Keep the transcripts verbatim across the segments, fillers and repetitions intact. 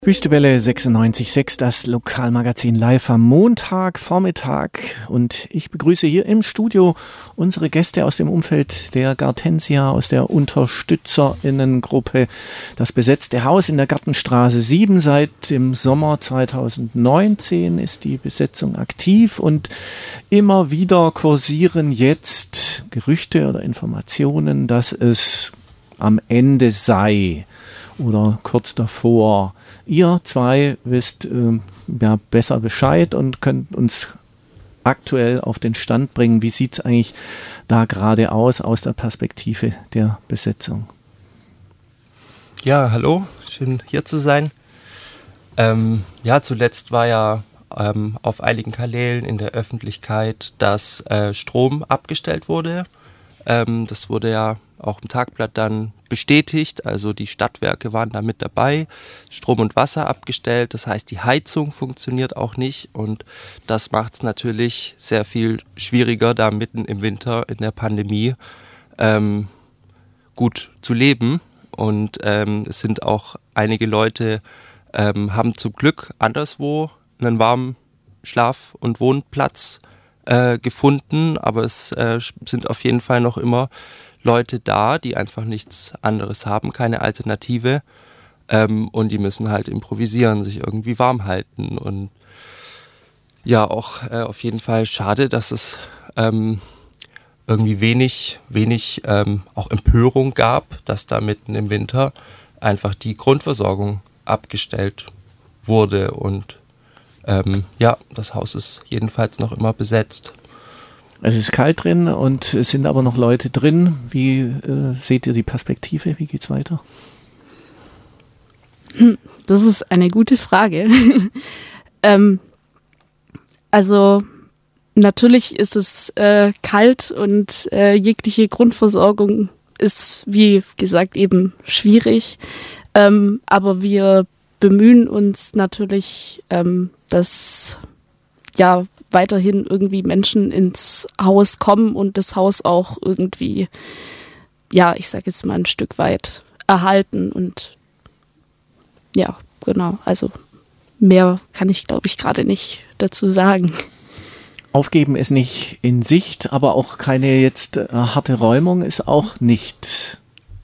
Wüstewelle sechsundneunzig Komma sechs, das Lokalmagazin live am Montag, Vormittag. Und ich begrüße hier im Studio unsere Gäste aus dem Umfeld der Gartensia, aus der UnterstützerInnengruppe. Das besetzte Haus in der Gartenstraße sieben. Seit dem Sommer zweitausendneunzehn ist die Besetzung aktiv und immer wieder kursieren jetzt Gerüchte oder Informationen, dass es am Ende sei oder kurz davor. Ihr zwei wisst äh, ja, besser Bescheid und könnt uns aktuell auf den Stand bringen. Wie sieht es eigentlich da gerade aus, aus der Perspektive der Besetzung? Ja, hallo, schön hier zu sein. Ähm, ja, zuletzt war ja ähm, auf einigen Kanälen in der Öffentlichkeit, dass äh, Strom abgestellt wurde. Ähm, das wurde ja auch im Tagblatt dann bestätigt, also die Stadtwerke waren da mit dabei, Strom und Wasser abgestellt, das heißt die Heizung funktioniert auch nicht und das macht es natürlich sehr viel schwieriger, da mitten im Winter in der Pandemie ähm, gut zu leben und ähm, es sind auch einige Leute, ähm, haben zum Glück anderswo einen warmen Schlaf- und Wohnplatz äh, gefunden, aber es äh, sind auf jeden Fall noch immer Leute da, die einfach nichts anderes haben, keine Alternative ähm, und die müssen halt improvisieren, sich irgendwie warm halten und ja, auch äh, auf jeden Fall schade, dass es ähm, irgendwie wenig, wenig ähm, auch Empörung gab, dass da mitten im Winter einfach die Grundversorgung abgestellt wurde und ähm, ja, das Haus ist jedenfalls noch immer besetzt. Es ist kalt drin und es sind aber noch Leute drin. Wie äh, seht ihr die Perspektive? Wie geht's weiter? Das ist eine gute Frage. ähm, also natürlich ist es äh, kalt und äh, jegliche Grundversorgung ist, wie gesagt, eben schwierig. Ähm, aber wir bemühen uns natürlich, ähm, dass ja weiterhin irgendwie Menschen ins Haus kommen und das Haus auch irgendwie, ja, ich sage jetzt mal ein Stück weit erhalten und ja, genau, also mehr kann ich, glaube ich, gerade nicht dazu sagen. Aufgeben ist nicht in Sicht, aber auch keine jetzt äh, harte Räumung ist auch nicht.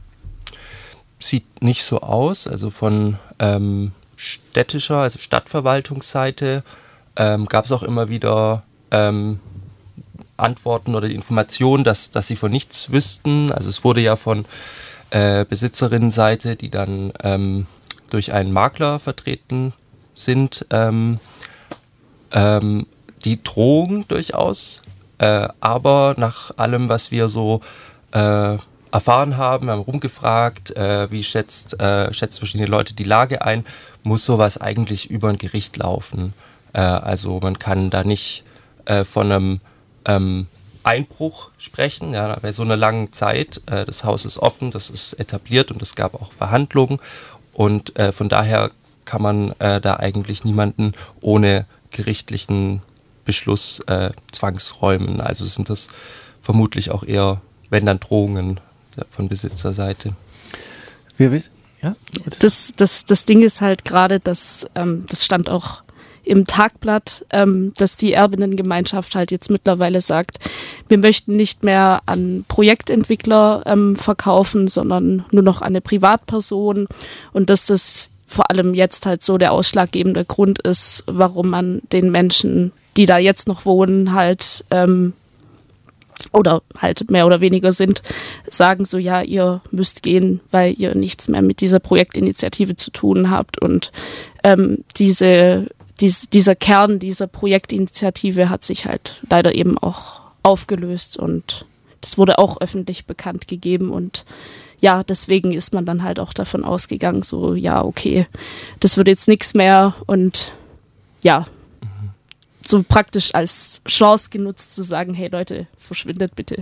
Sieht nicht so aus, also von ähm, städtischer, also Stadtverwaltungsseite Ähm, gab es auch immer wieder ähm, Antworten oder die Information, dass, dass sie von nichts wüssten. Also es wurde ja von äh, Besitzerinnenseite, die dann ähm, durch einen Makler vertreten sind, ähm, ähm, die Drohung durchaus. Äh, aber nach allem, was wir so äh, erfahren haben, haben rumgefragt, äh, wie schätzt, äh, schätzt verschiedene Leute die Lage ein, muss sowas eigentlich über ein Gericht laufen. Also man kann da nicht äh, von einem ähm, Einbruch sprechen, ja, bei so einer langen Zeit. Äh, das Haus ist offen, das ist etabliert und es gab auch Verhandlungen und äh, von daher kann man äh, da eigentlich niemanden ohne gerichtlichen Beschluss äh, zwangsräumen. Also sind das vermutlich auch eher, wenn dann Drohungen von Besitzerseite. Wir wissen, ja. Das, das, das Ding ist halt gerade, dass ähm, das stand auch im Tagblatt, ähm, dass die Erbinnengemeinschaft halt jetzt mittlerweile sagt, wir möchten nicht mehr an Projektentwickler ähm, verkaufen, sondern nur noch an eine Privatperson und dass das vor allem jetzt halt so der ausschlaggebende Grund ist, warum man den Menschen, die da jetzt noch wohnen, halt ähm, oder halt mehr oder weniger sind, sagen so, ja, ihr müsst gehen, weil ihr nichts mehr mit dieser Projektinitiative zu tun habt und ähm, diese Dies, dieser Kern dieser Projektinitiative hat sich halt leider eben auch aufgelöst und das wurde auch öffentlich bekannt gegeben und ja, deswegen ist man dann halt auch davon ausgegangen, so ja, okay, das wird jetzt nichts mehr und ja, mhm. so praktisch als Chance genutzt zu sagen, hey Leute, verschwindet bitte.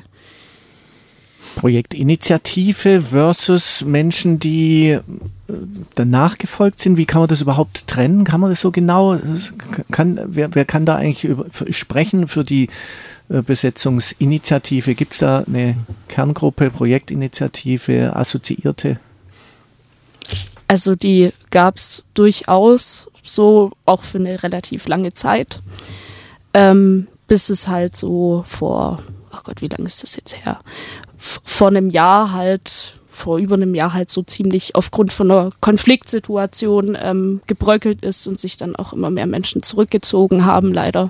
Projektinitiative versus Menschen, die danach gefolgt sind. Wie kann man das überhaupt trennen? Kann man das so genau? Kann, wer, wer kann da eigentlich über, für, sprechen für die äh, Besetzungsinitiative? Gibt es da eine Kerngruppe, Projektinitiative, Assoziierte? Also die gab es durchaus so, auch für eine relativ lange Zeit, ähm, bis es halt so vor, ach Gott, wie lange ist das jetzt her? F- vor einem Jahr halt, vor über einem Jahr halt so ziemlich aufgrund von einer Konfliktsituation ähm, gebröckelt ist und sich dann auch immer mehr Menschen zurückgezogen haben, leider.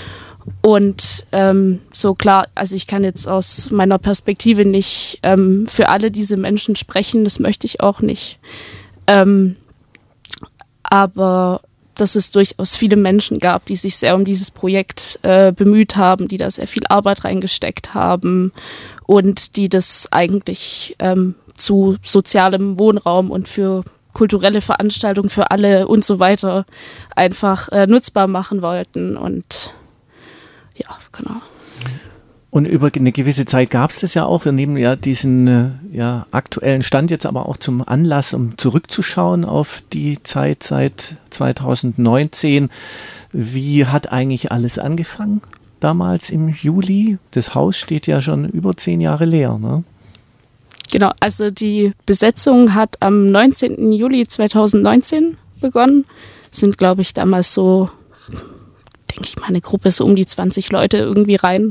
Und ähm, so klar, also ich kann jetzt aus meiner Perspektive nicht ähm, für alle diese Menschen sprechen, das möchte ich auch nicht. Ähm, aber dass es durchaus viele Menschen gab, die sich sehr um dieses Projekt äh, bemüht haben, die da sehr viel Arbeit reingesteckt haben und die das eigentlich ähm, zu sozialem Wohnraum und für kulturelle Veranstaltungen für alle und so weiter einfach äh, nutzbar machen wollten. Und ja, genau. Und über eine gewisse Zeit gab es das ja auch. Wir nehmen ja diesen äh, ja, aktuellen Stand jetzt aber auch zum Anlass, um zurückzuschauen auf die Zeit seit zweitausendneunzehn. Wie hat eigentlich alles angefangen damals im Juli? Das Haus steht ja schon über zehn Jahre leer, ne? Genau, also die Besetzung hat am neunzehnten Juli zweitausendneunzehn begonnen. Sind, glaube ich, damals so, denke ich mal, eine Gruppe so um die zwanzig Leute irgendwie rein.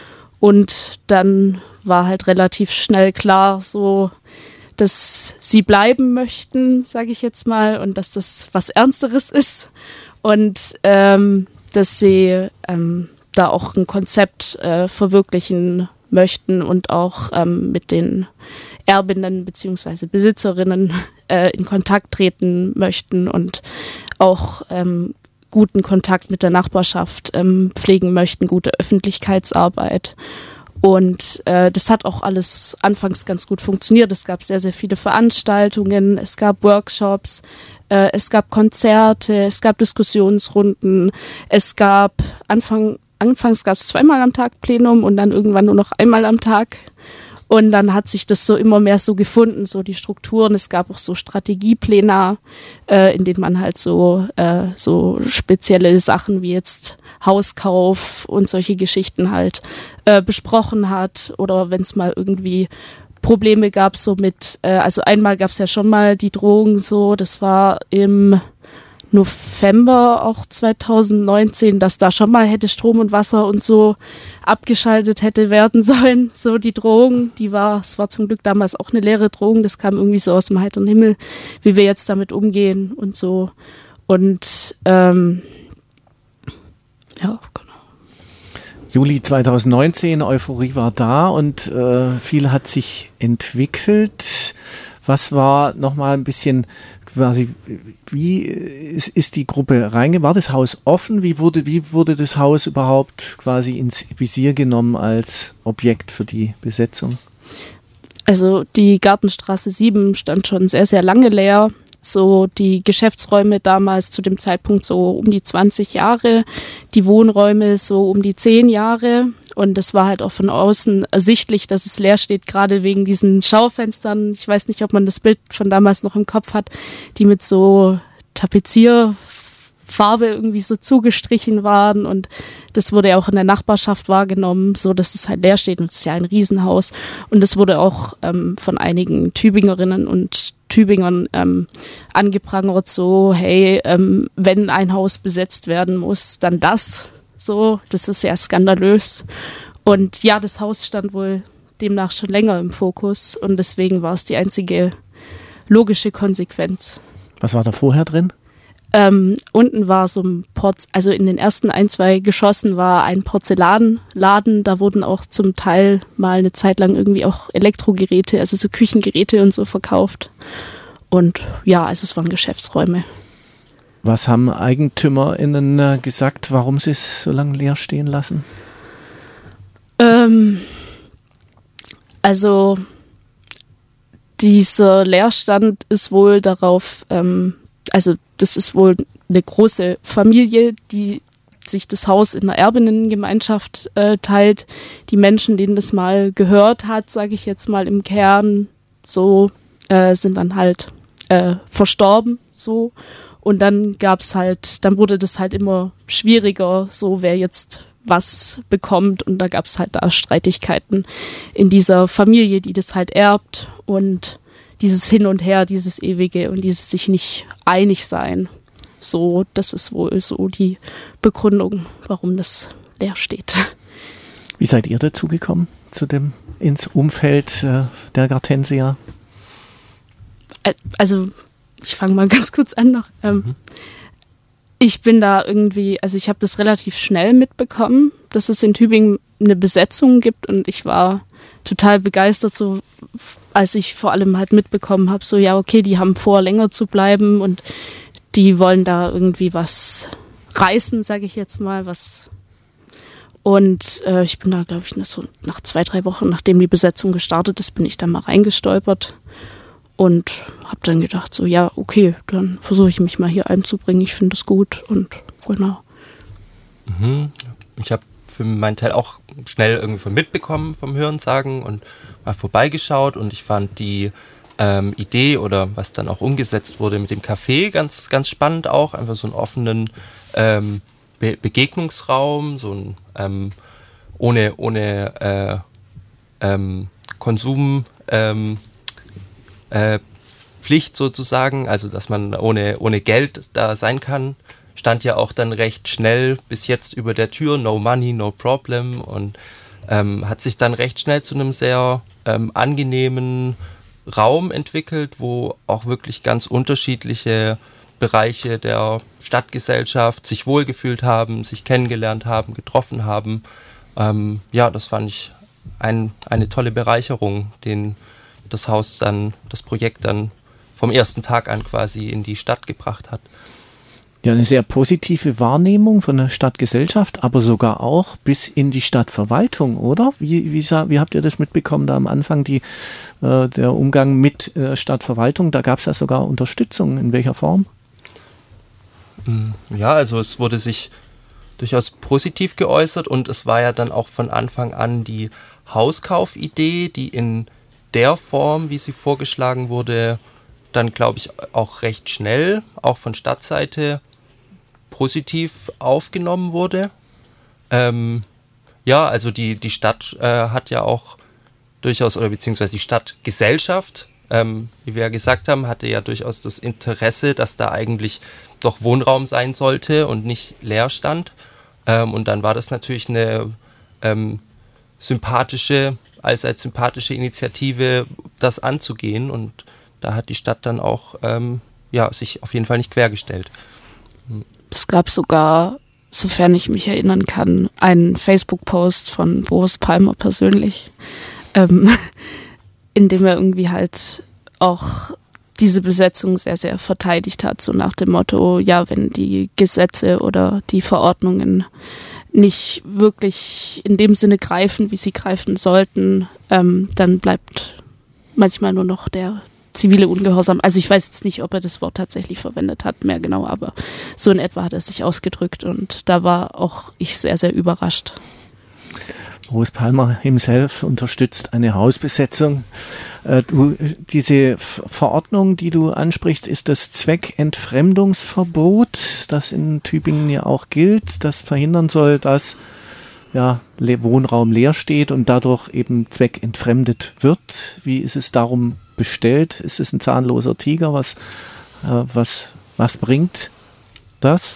Und dann war halt relativ schnell klar, so, dass sie bleiben möchten, sage ich jetzt mal, und dass das was Ernsteres ist und ähm, dass sie ähm, da auch ein Konzept äh, verwirklichen möchten und auch ähm, mit den Erbinnen bzw. Besitzerinnen äh, in Kontakt treten möchten und auch ähm, guten Kontakt mit der Nachbarschaft ähm, pflegen möchten, gute Öffentlichkeitsarbeit. Und äh, das hat auch alles anfangs ganz gut funktioniert. Es gab sehr, sehr viele Veranstaltungen, es gab Workshops, äh, es gab Konzerte, es gab Diskussionsrunden, es gab Anfang, anfangs gab es zweimal am Tag Plenum und dann irgendwann nur noch einmal am Tag. Und dann hat sich das so immer mehr so gefunden, so die Strukturen. Es gab auch so Strategiepläne, äh, in denen man halt so, äh, so spezielle Sachen wie jetzt Hauskauf und solche Geschichten halt äh, besprochen hat. Oder wenn es mal irgendwie Probleme gab, so mit, äh, also einmal gab es ja schon mal die Drohung so, das war im November auch zweitausendneunzehn, dass da schon mal hätte Strom und Wasser und so abgeschaltet hätte werden sollen. So die Drohung, die war, es war zum Glück damals auch eine leere Drohung, das kam irgendwie so aus dem heiteren Himmel, wie wir jetzt damit umgehen und so. Und ähm, ja, genau. Juli zweitausendneunzehn, Euphorie war da und äh, viel hat sich entwickelt. Was war nochmal ein bisschen quasi, wie ist, ist die Gruppe reingegangen? War das Haus offen? Wie wurde, wie wurde das Haus überhaupt quasi ins Visier genommen als Objekt für die Besetzung? Also die Gartenstraße sieben stand schon sehr, sehr lange leer. So die Geschäftsräume damals zu dem Zeitpunkt so um die zwanzig Jahre, die Wohnräume so um die zehn Jahre. Und es war halt auch von außen ersichtlich, dass es leer steht, gerade wegen diesen Schaufenstern. Ich weiß nicht, ob man das Bild von damals noch im Kopf hat, die mit so Tapezierfarbe irgendwie so zugestrichen waren. Und das wurde auch in der Nachbarschaft wahrgenommen, so dass es halt leer steht. Und es ist ja ein Riesenhaus. Und das wurde auch ähm, von einigen Tübingerinnen und Tübingern ähm, angeprangert, so, hey, ähm, wenn ein Haus besetzt werden muss, dann das. So, das ist sehr skandalös. Und ja, das Haus stand wohl demnach schon länger im Fokus und deswegen war es die einzige logische Konsequenz. Was war da vorher drin? Ähm, unten war so ein Porz, also in den ersten ein, zwei Geschossen war ein Porzellanladen. Da wurden auch zum Teil mal eine Zeit lang irgendwie auch Elektrogeräte, also so Küchengeräte und so verkauft. Und ja, also es waren Geschäftsräume. Was haben EigentümerInnen gesagt, warum sie es so lange leer stehen lassen? Ähm, also dieser Leerstand ist wohl darauf, ähm, also das ist wohl eine große Familie, die sich das Haus in einer Erbinnengemeinschaft äh, teilt. Die Menschen, denen das mal gehört hat, sage ich jetzt mal im Kern, so äh, sind dann halt äh, verstorben, so. Und dann gab's halt, dann wurde das halt immer schwieriger, so wer jetzt was bekommt. Und da gab's halt da Streitigkeiten in dieser Familie, die das halt erbt. Und dieses Hin und Her, dieses Ewige und dieses sich nicht einig sein. So, das ist wohl so die Begründung, warum das leer steht. Wie seid ihr dazu gekommen, zu dem, ins Umfeld äh, der Gartensia? Also, ich fange mal ganz kurz an noch. Ähm, mhm. Ich bin da irgendwie, also ich habe das relativ schnell mitbekommen, dass es in Tübingen eine Besetzung gibt und ich war total begeistert, so als ich vor allem halt mitbekommen habe, so ja, okay, die haben vor, länger zu bleiben und die wollen da irgendwie was reißen, sage ich jetzt mal, was. Und äh, ich bin da, glaube ich, so nach zwei, drei Wochen, nachdem die Besetzung gestartet ist, bin ich da mal reingestolpert und habe dann gedacht, so ja, okay, dann versuche ich mich mal hier einzubringen. Ich finde es gut und genau. Mhm. Ich habe für meinen Teil auch schnell irgendwie mitbekommen vom Hörensagen und mal vorbeigeschaut und ich fand die ähm, Idee oder was dann auch umgesetzt wurde mit dem Café ganz, ganz spannend auch. Einfach so einen offenen ähm, Be- Begegnungsraum, so ein ähm, ohne, ohne äh, ähm, Konsum ähm, äh, Pflicht sozusagen, also dass man ohne, ohne Geld da sein kann. Stand ja auch dann recht schnell bis jetzt über der Tür, no money, no problem und ähm, hat sich dann recht schnell zu einem sehr ähm, angenehmen Raum entwickelt, wo auch wirklich ganz unterschiedliche Bereiche der Stadtgesellschaft sich wohlgefühlt haben, sich kennengelernt haben, getroffen haben. Ähm, ja, das fand ich ein, eine tolle Bereicherung, den das Haus dann, das Projekt dann vom ersten Tag an quasi in die Stadt gebracht hat. Ja, eine sehr positive Wahrnehmung von der Stadtgesellschaft, aber sogar auch bis in die Stadtverwaltung, oder? Wie, wie, wie habt ihr das mitbekommen da am Anfang, die, äh, der Umgang mit äh, Stadtverwaltung? Da gab es ja sogar Unterstützung. In welcher Form? Ja, also es wurde sich durchaus positiv geäußert und es war ja dann auch von Anfang an die Hauskaufidee, die in der Form, wie sie vorgeschlagen wurde, dann glaube ich auch recht schnell, auch von Stadtseite, positiv aufgenommen wurde. Ähm, ja, also die, die Stadt äh, hat ja auch durchaus, oder beziehungsweise die Stadtgesellschaft, ähm, wie wir ja gesagt haben, hatte ja durchaus das Interesse, dass da eigentlich doch Wohnraum sein sollte und nicht Leerstand. Ähm, und dann war das natürlich eine ähm, sympathische, als als sympathische Initiative, das anzugehen und da hat die Stadt dann auch ähm, ja, sich auf jeden Fall nicht quergestellt. Es gab sogar, sofern ich mich erinnern kann, einen Facebook-Post von Boris Palmer persönlich, ähm, in dem er irgendwie halt auch diese Besetzung sehr, sehr verteidigt hat, so nach dem Motto, ja, wenn die Gesetze oder die Verordnungen nicht wirklich in dem Sinne greifen, wie sie greifen sollten, ähm, dann bleibt manchmal nur noch der zivile Ungehorsam. Also ich weiß jetzt nicht, ob er das Wort tatsächlich verwendet hat, mehr genau, aber so in etwa hat er sich ausgedrückt und da war auch ich sehr, sehr überrascht. Boris Palmer himself unterstützt eine Hausbesetzung. Äh, du, diese F- Verordnung, die du ansprichst, ist das Zweckentfremdungsverbot, das in Tübingen ja auch gilt, das verhindern soll, dass ja, Le- Wohnraum leer steht und dadurch eben zweckentfremdet wird. Wie ist es darum bestellt? Ist es ein zahnloser Tiger? Was, äh, was, was bringt das?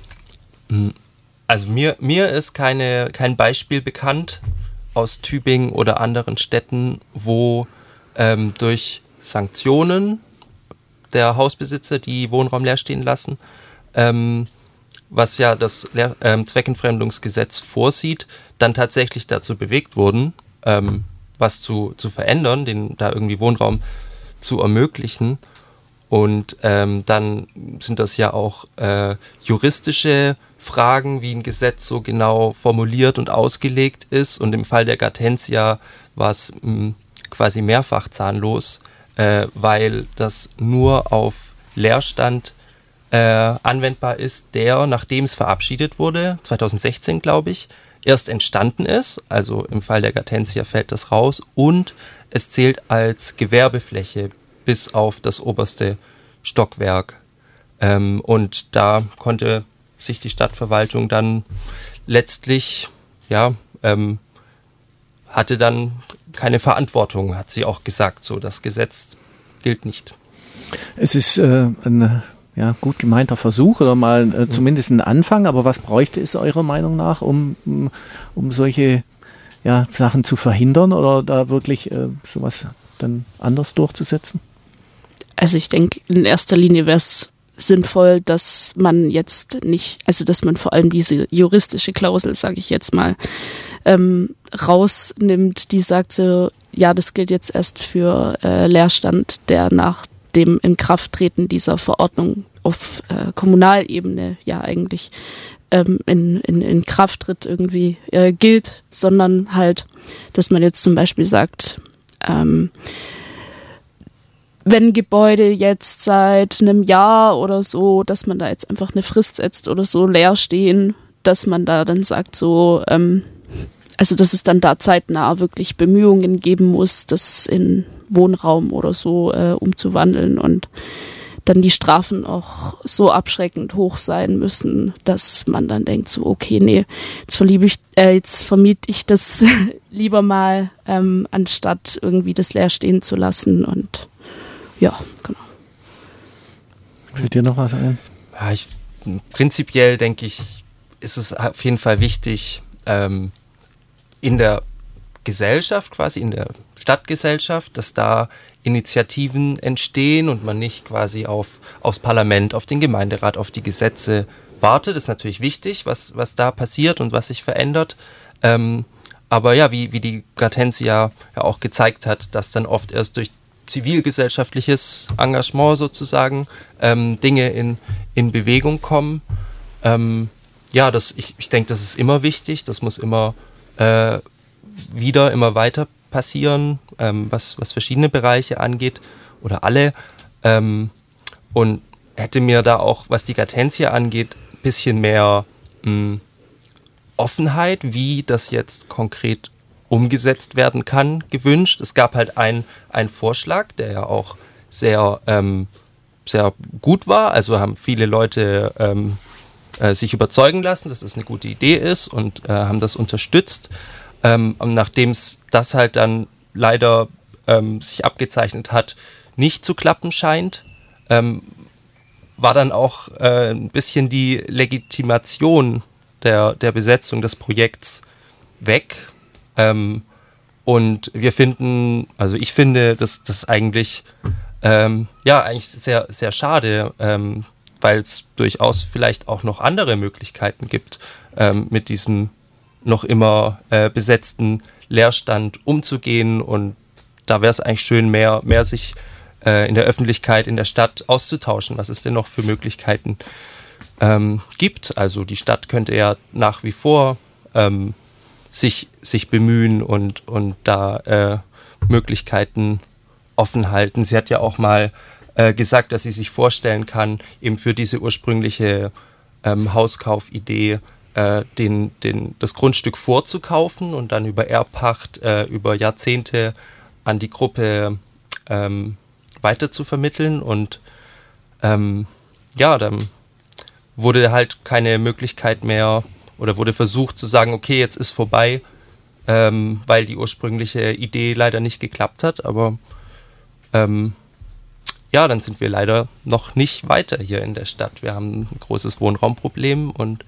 Also mir, mir ist keine, kein Beispiel bekannt aus Tübingen oder anderen Städten, wo ähm, durch Sanktionen der Hausbesitzer, die Wohnraum leer stehen lassen, ähm, was ja das Leer, ähm, Zweckentfremdungsgesetz vorsieht, dann tatsächlich dazu bewegt wurden, ähm, was zu, zu verändern, den da irgendwie Wohnraum zu ermöglichen. Und ähm, dann sind das ja auch äh, juristische Fragen, wie ein Gesetz so genau formuliert und ausgelegt ist. Und im Fall der Gartensia war es mh, quasi mehrfach zahnlos, äh, weil das nur auf Leerstand äh, anwendbar ist, der, nachdem es verabschiedet wurde, zwanzig sechzehn glaube ich, erst entstanden ist. Also im Fall der Gartensia fällt das raus und es zählt als Gewerbefläche bis auf das oberste Stockwerk. Ähm, und da konnte sich die Stadtverwaltung dann letztlich, ja, ähm, hatte dann keine Verantwortung, hat sie auch gesagt. So, das Gesetz gilt nicht. Es ist äh, ein ja, gut gemeinter Versuch oder mal äh, zumindest ein Anfang, aber was bräuchte es eurer Meinung nach, um, um solche ja, Sachen zu verhindern oder da wirklich äh, sowas dann anders durchzusetzen? Also ich denke, in erster Linie wäre es sinnvoll, dass man jetzt nicht, also dass man vor allem diese juristische Klausel, sage ich jetzt mal, ähm, rausnimmt, die sagt so, ja, das gilt jetzt erst für äh, Leerstand, der nach dem Inkrafttreten dieser Verordnung auf äh, Kommunalebene ja eigentlich ähm, in, in, in Kraft tritt irgendwie äh, gilt, sondern halt, dass man jetzt zum Beispiel sagt, ähm, wenn Gebäude jetzt seit einem Jahr oder so, dass man da jetzt einfach eine Frist setzt oder so leer stehen, dass man da dann sagt so, ähm, also dass es dann da zeitnah wirklich Bemühungen geben muss, das in Wohnraum oder so äh, umzuwandeln und dann die Strafen auch so abschreckend hoch sein müssen, dass man dann denkt so, okay, nee, jetzt verliebe ich, äh, jetzt vermiete ich das lieber mal, ähm, anstatt irgendwie das leer stehen zu lassen und ja, genau. Fällt dir noch was ein? Ja, ich, prinzipiell denke ich, ist es auf jeden Fall wichtig, ähm, in der Gesellschaft quasi, in der Stadtgesellschaft, dass da Initiativen entstehen und man nicht quasi auf aufs Parlament, auf den Gemeinderat, auf die Gesetze wartet. Das ist natürlich wichtig, was, was da passiert und was sich verändert. Ähm, aber ja, wie, wie die Gartensia ja auch gezeigt hat, dass dann oft erst durch zivilgesellschaftliches Engagement sozusagen ähm, Dinge in, in Bewegung kommen. Ähm, ja, das, ich, ich denke, das ist immer wichtig, das muss immer äh, wieder, immer weiter passieren, ähm, was, was verschiedene Bereiche angeht oder alle. Ähm, und hätte mir da auch, was die Gartensia angeht, ein bisschen mehr mh, Offenheit, wie das jetzt konkret umgesetzt werden kann, gewünscht. Es gab halt einen Vorschlag, der ja auch sehr, ähm, sehr gut war. Also haben viele Leute ähm, äh, sich überzeugen lassen, dass es eine gute Idee ist und äh, haben das unterstützt. Ähm, und nachdem es das halt dann leider ähm, sich abgezeichnet hat, nicht zu klappen scheint, ähm, war dann auch äh, ein bisschen die Legitimation der, der Besetzung des Projekts weg. Ähm, und wir finden, also ich finde, dass das eigentlich, ähm, ja, eigentlich sehr, sehr schade, ähm, weil es durchaus vielleicht auch noch andere Möglichkeiten gibt, ähm, mit diesem noch immer äh, besetzten Leerstand umzugehen. Und da wäre es eigentlich schön, mehr, mehr sich äh, in der Öffentlichkeit, in der Stadt auszutauschen, was es denn noch für Möglichkeiten ähm, gibt. Also die Stadt könnte ja nach wie vor ähm, sich, sich bemühen und, und da äh, Möglichkeiten offen halten. Sie hat ja auch mal äh, gesagt, dass sie sich vorstellen kann, eben für diese ursprüngliche ähm, Hauskaufidee äh, den, den, das Grundstück vorzukaufen und dann über Erbpacht äh, über Jahrzehnte an die Gruppe ähm, weiter zu vermitteln. Und ähm, ja, dann wurde halt keine Möglichkeit mehr oder wurde versucht zu sagen, okay, jetzt ist vorbei, ähm, weil die ursprüngliche Idee leider nicht geklappt hat. Aber ähm, ja, dann sind wir leider noch nicht weiter hier in der Stadt. Wir haben ein großes Wohnraumproblem und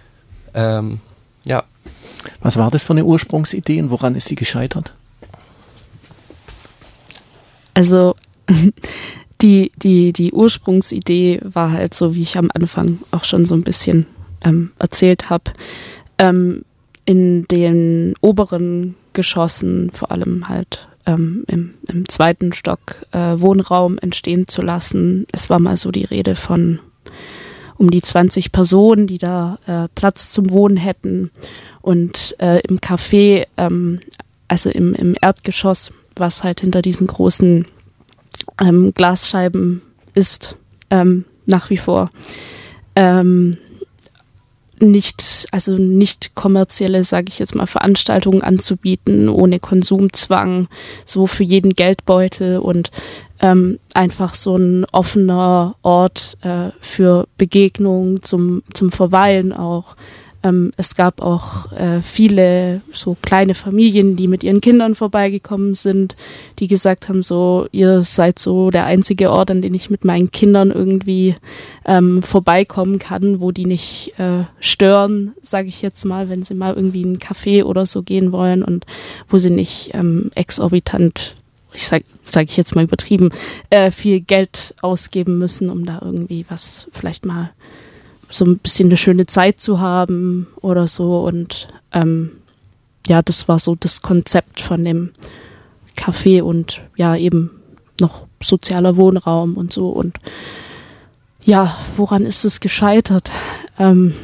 ähm, ja. Was war das für eine Ursprungsidee und woran ist sie gescheitert? Also die, die, die Ursprungsidee war halt so, wie ich am Anfang auch schon so ein bisschen ähm, erzählt habe, ähm, in den oberen Geschossen, vor allem halt ähm, im, im zweiten Stock, äh, Wohnraum entstehen zu lassen. Es war mal so die Rede von um die zwanzig Personen, die da äh, Platz zum Wohnen hätten. Und äh, im Café, ähm, also im, im Erdgeschoss, was halt hinter diesen großen ähm, Glasscheiben ist, ähm, nach wie vor, ähm, nicht, also nicht kommerzielle, sage ich jetzt mal, Veranstaltungen anzubieten, ohne Konsumzwang, so für jeden Geldbeutel und ähm, einfach so ein offener Ort äh, für Begegnungen, zum, zum Verweilen auch, Ähm, es gab auch äh, viele so kleine Familien, die mit ihren Kindern vorbeigekommen sind, die gesagt haben, so, ihr seid so der einzige Ort, an den ich mit meinen Kindern irgendwie ähm, vorbeikommen kann, wo die nicht äh, stören, sage ich jetzt mal, wenn sie mal irgendwie in einen Café oder so gehen wollen und wo sie nicht ähm, exorbitant, ich sage sag ich jetzt mal übertrieben, äh, viel Geld ausgeben müssen, um da irgendwie was vielleicht mal so ein bisschen eine schöne Zeit zu haben oder so. Und ähm, ja, das war so das Konzept von dem Café und ja, eben noch sozialer Wohnraum und so. Und ja, woran ist es gescheitert? Ähm,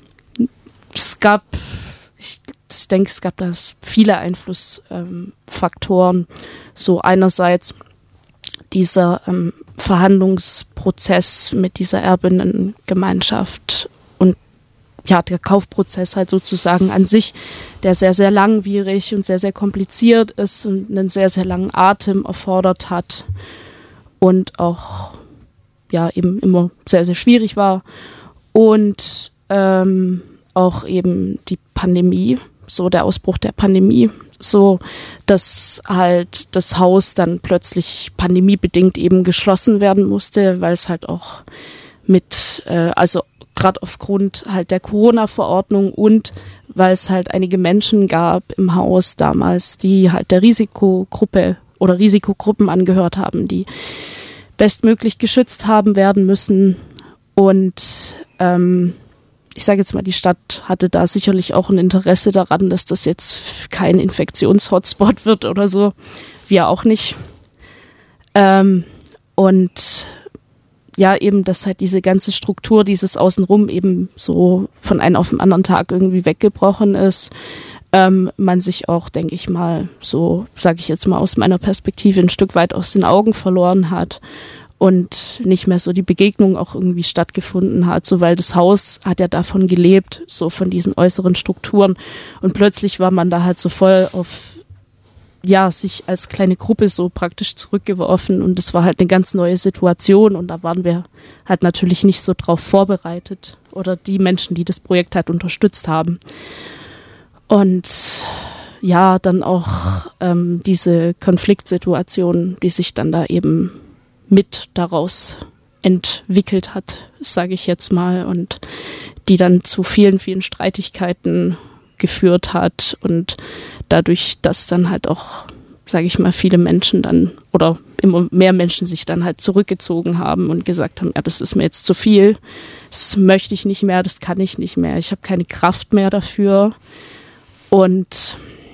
es gab, ich, ich denke, es gab da viele Einflussfaktoren. So einerseits dieser ähm, Verhandlungsprozess mit dieser Erbinnengemeinschaft und ja, der Kaufprozess halt sozusagen an sich, der sehr, sehr langwierig und sehr, sehr kompliziert ist und einen sehr, sehr langen Atem erfordert hat und auch ja eben immer sehr, sehr schwierig war. Und ähm, auch eben die Pandemie, so der Ausbruch der Pandemie, so, dass halt das Haus dann plötzlich pandemiebedingt eben geschlossen werden musste, weil es halt auch mit, äh, also gerade aufgrund halt der Corona-Verordnung und weil es halt einige Menschen gab im Haus damals, die halt der Risikogruppe oder Risikogruppen angehört haben, die bestmöglich geschützt haben werden müssen. Und ähm, ich sage jetzt mal, die Stadt hatte da sicherlich auch ein Interesse daran, dass das jetzt kein Infektions-Hotspot wird oder so. Wir auch nicht. Ähm, und ja, eben, dass halt diese ganze Struktur, dieses Außenrum eben so von einem auf den anderen Tag irgendwie weggebrochen ist. Ähm, man sich auch, denke ich mal, so, sage ich jetzt mal aus meiner Perspektive, ein Stück weit aus den Augen verloren hat. Und nicht mehr so die Begegnung auch irgendwie stattgefunden hat, so weil das Haus hat ja davon gelebt, so von diesen äußeren Strukturen. Und plötzlich war man da halt so voll auf, ja, sich als kleine Gruppe so praktisch zurückgeworfen. Und es war halt eine ganz neue Situation. Und da waren wir halt natürlich nicht so drauf vorbereitet. Oder die Menschen, die das Projekt halt unterstützt haben. Und ja, dann auch ähm, diese Konfliktsituation, die sich dann da eben mit daraus entwickelt hat, sage ich jetzt mal, und die dann zu vielen, vielen Streitigkeiten geführt hat und dadurch, dass dann halt auch, sage ich mal, viele Menschen dann oder immer mehr Menschen sich dann halt zurückgezogen haben und gesagt haben, ja, das ist mir jetzt zu viel, das möchte ich nicht mehr, das kann ich nicht mehr, ich habe keine Kraft mehr dafür und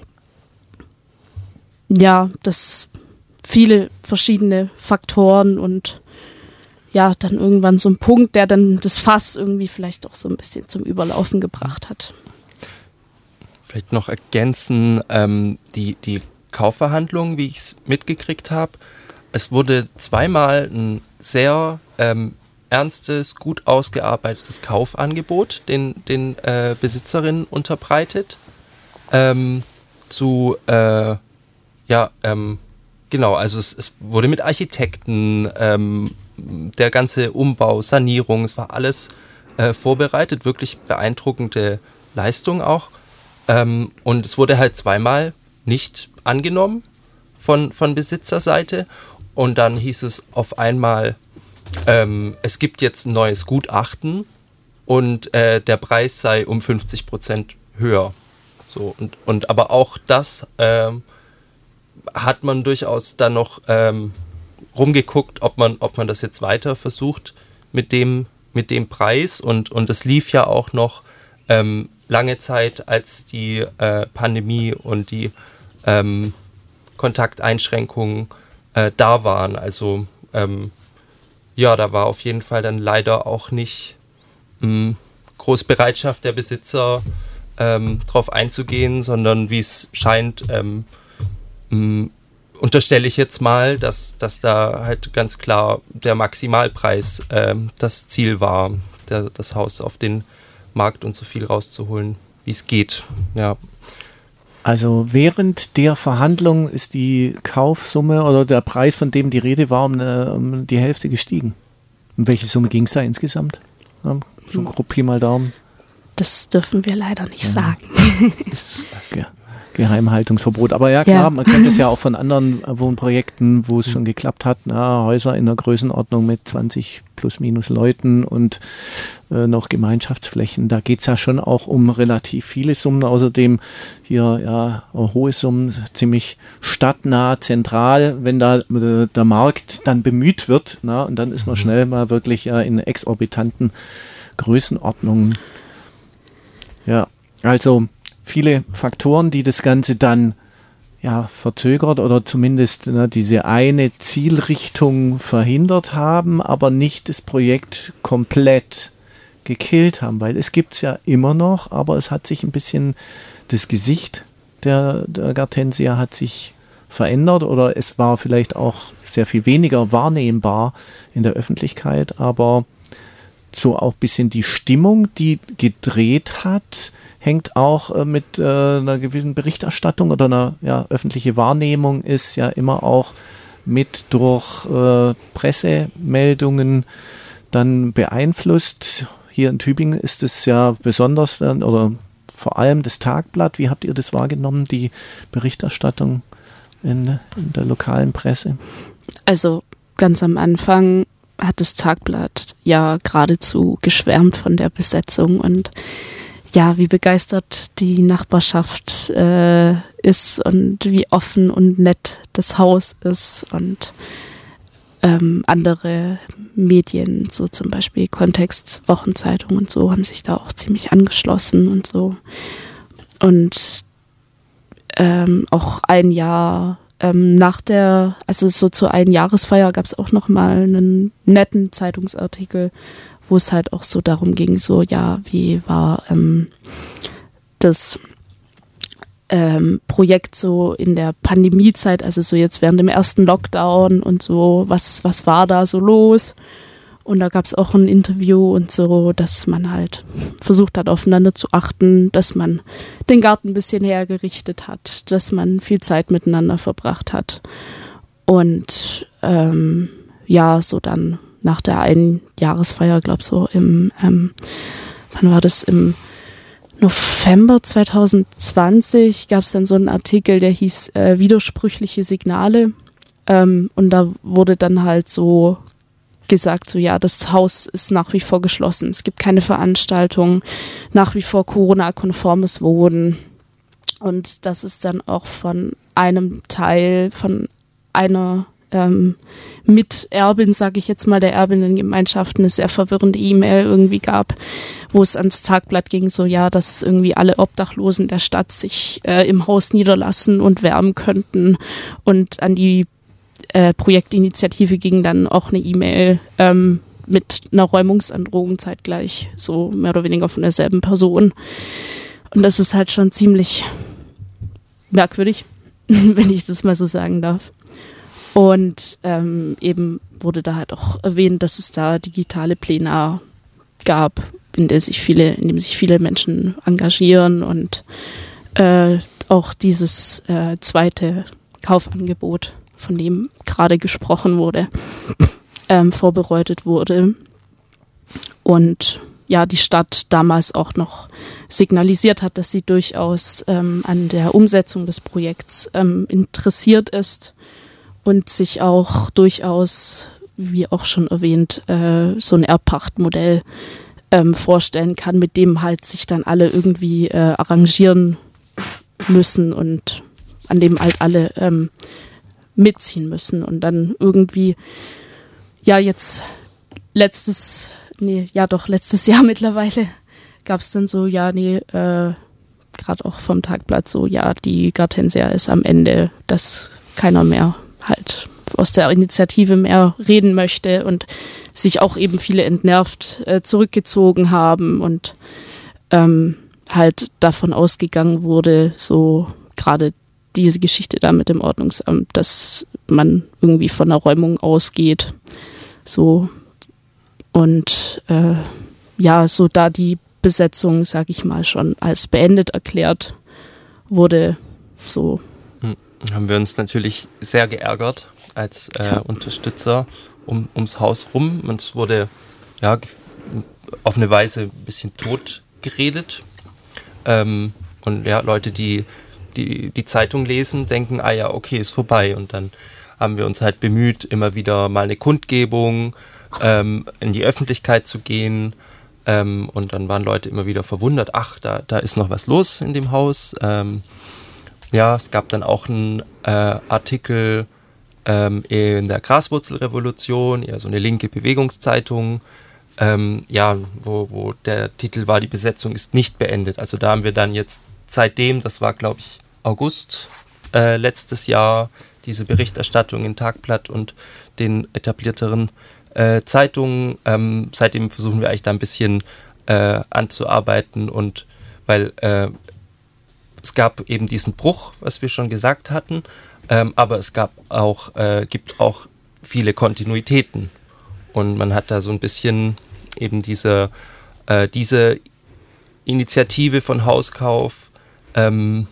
ja, das viele verschiedene Faktoren und ja, dann irgendwann so ein Punkt, der dann das Fass irgendwie vielleicht auch so ein bisschen zum Überlaufen gebracht hat. Vielleicht noch ergänzen, ähm, die, die Kaufverhandlungen, wie ich es mitgekriegt habe. Es wurde zweimal ein sehr ähm, ernstes, gut ausgearbeitetes Kaufangebot den, den äh, Besitzerinnen unterbreitet. Ähm, zu, äh, ja, ähm, Genau, also es, es wurde mit Architekten, ähm, der ganze Umbau, Sanierung, es war alles äh, vorbereitet, wirklich beeindruckende Leistung auch. Ähm, und es wurde halt zweimal nicht angenommen von, von Besitzerseite. Und dann hieß es auf einmal, ähm, es gibt jetzt ein neues Gutachten und äh, der Preis sei um fünfzig Prozent höher. So, und, und aber auch das ähm, hat man durchaus dann noch ähm, rumgeguckt, ob man, ob man das jetzt weiter versucht mit dem, mit dem Preis. Und, und das lief ja auch noch ähm, lange Zeit, als die äh, Pandemie und die ähm, Kontakteinschränkungen äh, da waren. Also ähm, ja, da war auf jeden Fall dann leider auch nicht mh, große Bereitschaft der Besitzer, ähm, drauf einzugehen, sondern wie es scheint, ähm, mh, unterstelle ich jetzt mal, dass, dass da halt ganz klar der Maximalpreis ähm, das Ziel war, der, das Haus auf den Markt und so viel rauszuholen, wie es geht. Ja. Also während der Verhandlung ist die Kaufsumme oder der Preis, von dem die Rede war, um, eine, um die Hälfte gestiegen. Um welche Summe ging es da insgesamt? Ja, so grob Pi mal Daumen. das dürfen wir leider nicht ja. sagen. Ist, ja. Geheimhaltungsverbot. Aber ja klar, ja. man kennt es ja auch von anderen Wohnprojekten, wo es schon geklappt hat. Na, Häuser in der Größenordnung mit zwanzig plus minus Leuten und äh, noch Gemeinschaftsflächen. Da geht es ja schon auch um relativ viele Summen. Außerdem hier ja hohe Summen, ziemlich stadtnah, zentral. Wenn da äh, der Markt dann bemüht wird, na, und dann ist man schnell mal wirklich ja, in exorbitanten Größenordnungen. Ja, also viele Faktoren, die das Ganze dann ja, verzögert oder zumindest ne, diese eine Zielrichtung verhindert haben, aber nicht das Projekt komplett gekillt haben, weil es gibt es ja immer noch, aber es hat sich ein bisschen, das Gesicht der, der Gartensia hat sich verändert oder es war vielleicht auch sehr viel weniger wahrnehmbar in der Öffentlichkeit, aber so auch ein bisschen die Stimmung, die gedreht hat, hängt auch äh, mit äh, einer gewissen Berichterstattung oder einer ja, öffentliche Wahrnehmung ist ja immer auch mit durch äh, Pressemeldungen dann beeinflusst. Hier in Tübingen ist es ja besonders dann, oder vor allem das Tagblatt. Wie habt ihr das wahrgenommen, die Berichterstattung in, in der lokalen Presse? Also ganz am Anfang hat das Tagblatt ja geradezu geschwärmt von der Besetzung und ja, wie begeistert die Nachbarschaft äh, ist und wie offen und nett das Haus ist und ähm, andere Medien, so zum Beispiel Kontext, Wochenzeitung und so, haben sich da auch ziemlich angeschlossen und so. Und ähm, auch ein Jahr ähm, nach der, also so zur Einjahresfeier gab es auch nochmal einen netten Zeitungsartikel, wo es halt auch so darum ging, so, ja, wie war ähm, das ähm, Projekt so in der Pandemiezeit, also so jetzt während dem ersten Lockdown und so, was, was war da so los? Und da gab es auch ein Interview und so, dass man halt versucht hat, aufeinander zu achten, dass man den Garten ein bisschen hergerichtet hat, dass man viel Zeit miteinander verbracht hat. Und ähm, ja, so dann nach der einen Jahresfeier, glaube ich so im, ähm, wann war das, im November zwanzig zwanzig gab es dann so einen Artikel, der hieß äh, Widersprüchliche Signale ähm, und da wurde dann halt so gesagt, so ja, das Haus ist nach wie vor geschlossen, es gibt keine Veranstaltungen, nach wie vor Corona-konformes Wohnen und das ist dann auch von einem Teil, von einer Ähm, Miterbin, sage ich jetzt mal, der Erbinnengemeinschaft eine sehr verwirrende E-Mail irgendwie gab, wo es ans Tagblatt ging, so ja, dass irgendwie alle Obdachlosen der Stadt sich äh, im Haus niederlassen und wärmen könnten und an die äh, Projektinitiative ging dann auch eine E-Mail ähm, mit einer Räumungsandrohung zeitgleich, so mehr oder weniger von derselben Person. Und das ist halt schon ziemlich merkwürdig, wenn ich das mal so sagen darf. Und ähm, eben wurde da halt auch erwähnt, dass es da digitale Plenar gab, in der sich viele, in dem sich viele Menschen engagieren und äh, auch dieses äh, zweite Kaufangebot, von dem gerade gesprochen wurde, ähm, vorbereitet wurde. Und ja, die Stadt damals auch noch signalisiert hat, dass sie durchaus ähm, an der Umsetzung des Projekts ähm, interessiert ist. Und sich auch durchaus, wie auch schon erwähnt, äh, so ein Erbpachtmodell ähm, vorstellen kann, mit dem halt sich dann alle irgendwie äh, arrangieren müssen und an dem halt alle ähm, mitziehen müssen. Und dann irgendwie, ja jetzt letztes, nee, ja doch, letztes Jahr mittlerweile gab es dann so, ja, nee, äh, gerade auch vom Tagblatt so, ja, die Gartensia ist am Ende, dass keiner mehr halt aus der Initiative mehr reden möchte und sich auch eben viele entnervt äh, zurückgezogen haben und ähm, halt davon ausgegangen wurde, so gerade diese Geschichte da mit dem Ordnungsamt, dass man irgendwie von der Räumung ausgeht, so und äh, ja, so da die Besetzung, sag ich mal, schon als beendet erklärt wurde, so haben wir uns natürlich sehr geärgert als äh, ja. Unterstützer um, ums Haus rum. Und es wurde ja auf eine Weise ein bisschen tot geredet. Ähm, und ja, Leute, die, die die Zeitung lesen, denken, ah ja, okay, ist vorbei. Und dann haben wir uns halt bemüht, immer wieder mal eine Kundgebung ähm, in die Öffentlichkeit zu gehen. Ähm, und dann waren Leute immer wieder verwundert, ach, da, da ist noch was los in dem Haus. Ähm, ja, es gab dann auch einen äh, Artikel ähm, in der Graswurzelrevolution, eher so eine linke Bewegungszeitung, ähm, ja, wo, wo der Titel war, die Besetzung ist nicht beendet. Also da haben wir dann jetzt seitdem, das war glaube ich August äh, letztes Jahr, diese Berichterstattung in Tagblatt und den etablierteren äh, Zeitungen. Ähm, seitdem versuchen wir eigentlich da ein bisschen äh, anzuarbeiten und weil äh, es gab eben diesen Bruch, was wir schon gesagt hatten, ähm, aber es gab auch, äh, gibt auch viele Kontinuitäten und man hat da so ein bisschen eben diese, äh, diese Initiative von Hauskauf ähm,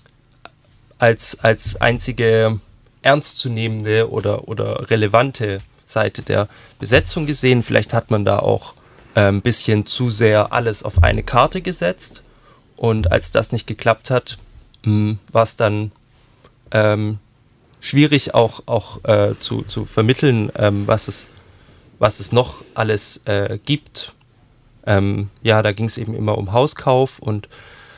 als, als einzige ernstzunehmende oder, oder relevante Seite der Besetzung gesehen. Vielleicht hat man da auch äh, ein bisschen zu sehr alles auf eine Karte gesetzt und als das nicht geklappt hat, war es dann ähm, schwierig auch, auch äh, zu, zu vermitteln, ähm, was, es, was es noch alles äh, gibt. Ähm, ja, da ging es eben immer um Hauskauf und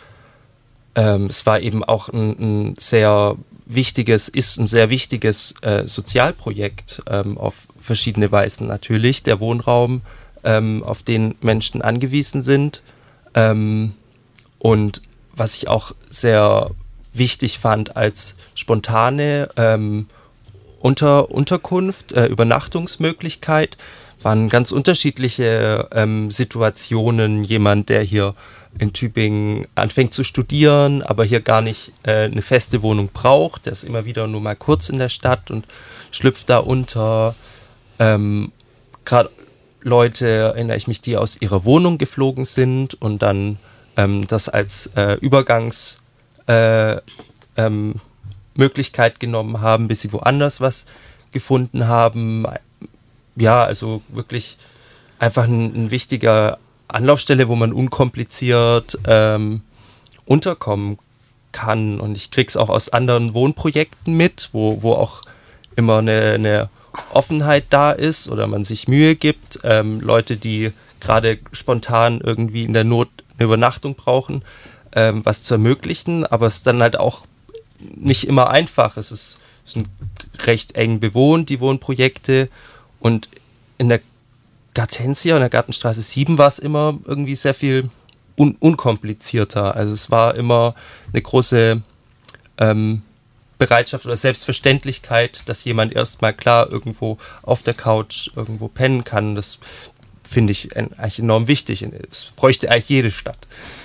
ähm, es war eben auch ein, ein sehr wichtiges, ist ein sehr wichtiges äh, Sozialprojekt ähm, auf verschiedene Weisen natürlich, der Wohnraum, ähm, auf den Menschen angewiesen sind. Ähm, und was ich auch sehr wichtig fand als spontane ähm, Unter, Unterkunft, äh, Übernachtungsmöglichkeit, waren ganz unterschiedliche ähm, Situationen. Jemand, der hier in Tübingen anfängt zu studieren, aber hier gar nicht äh, eine feste Wohnung braucht, der ist immer wieder nur mal kurz in der Stadt und schlüpft da unter. Ähm, Gerade Leute, erinnere ich mich, die aus ihrer Wohnung geflogen sind und dann ähm, das als äh, Übergangs äh, ähm, Möglichkeit genommen haben, bis sie woanders was gefunden haben. Ja, also wirklich einfach ein, ein wichtiger Anlaufstelle, wo man unkompliziert ähm, unterkommen kann. Und ich krieg's auch aus anderen Wohnprojekten mit, wo, wo auch immer eine, eine Offenheit da ist oder man sich Mühe gibt. Ähm, Leute, die gerade spontan irgendwie in der Not eine Übernachtung brauchen, ähm, was zu ermöglichen, aber es ist dann halt auch nicht immer einfach. Es ist, es sind recht eng bewohnt, die Wohnprojekte, und in der Gartensia, in der Gartenstraße sieben, war es immer irgendwie sehr viel un- unkomplizierter. Also es war immer eine große ähm, Bereitschaft oder Selbstverständlichkeit, dass jemand erstmal klar irgendwo auf der Couch irgendwo pennen kann. Das finde ich eigentlich enorm wichtig. Das bräuchte eigentlich jede Stadt.